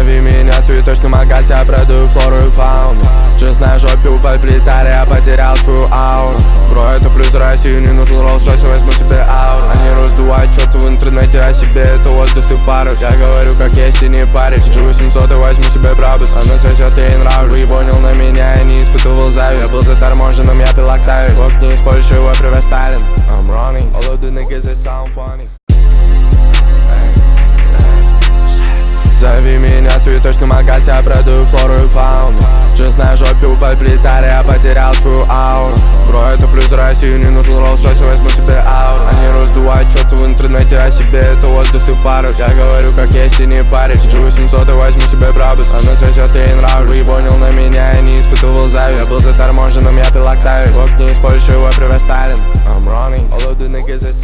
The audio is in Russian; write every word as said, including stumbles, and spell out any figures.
Зови меня в цветочный магаз, я продаю флору и фауну. Честная жопе упал плитарь, я потерял свою ауру. Бро, это плюс Россию, не нужен Роллс-Ройс, возьму себе ауру. Они раздувают что-то в интернете о себе, это воздух ты пару. Я говорю как есть и не парюсь. Живу семьсот и возьму себе брабус. Она сосет, я ей нравлюсь. И понял на меня, я не испытывал зависть. Я был заторможенным, я пил Октавию. В окне из Польши его привез Сталин. I'm running, all of the niggas they sound funny. Зови меня в цветочный магаз, я продаю флору и фауну. Честная жопе упал плитарь, я потерял свою ауру. Бро, это плюс Россию, не нужен Роллс-Ройс, возьму себе ауру. Они раздувают что-то в интернете о себе, это воздух ты пару. Я говорю как есть и не парюсь. Живу семьсот и возьму себе брабус. Она сосет, я ей нравлюсь. И понял на меня, я не испытывал зависть. Я был заторможенным, я пил Октавию. В окне из Польши его привез Сталин. I'm running, all of the niggas